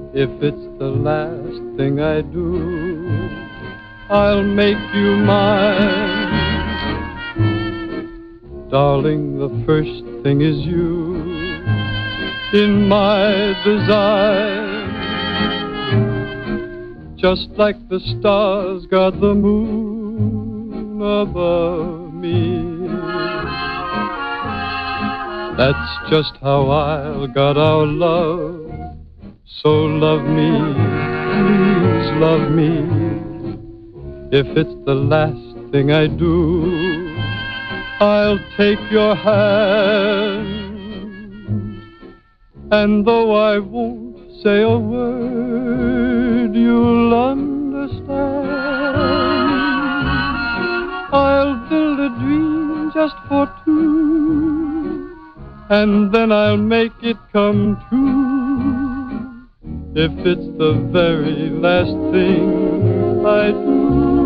If it's the last thing I do, I'll make you mine. Darling, the first thing is you in my design. Just like the stars guard the moon above me, that's just how I'll guard our love. So love me, please love me. If it's the last thing I do, I'll take your hand. And though I won't say a word, you'll understand. I'll build a dream just for two, and then I'll make it come true. If it's the very last thing I do.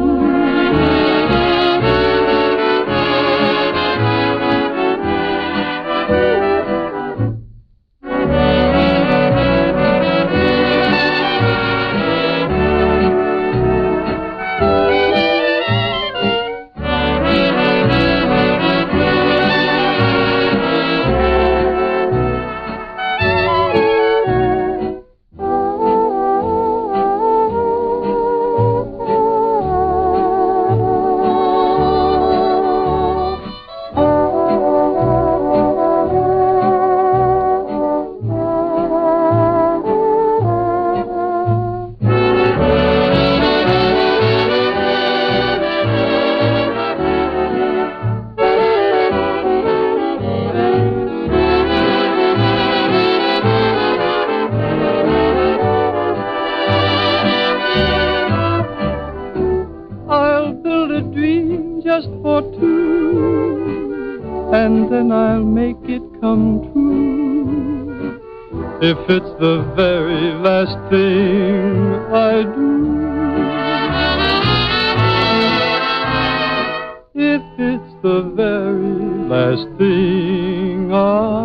Just for two, and then I'll make it come true. If it's the very last thing I do. If it's the very last thing I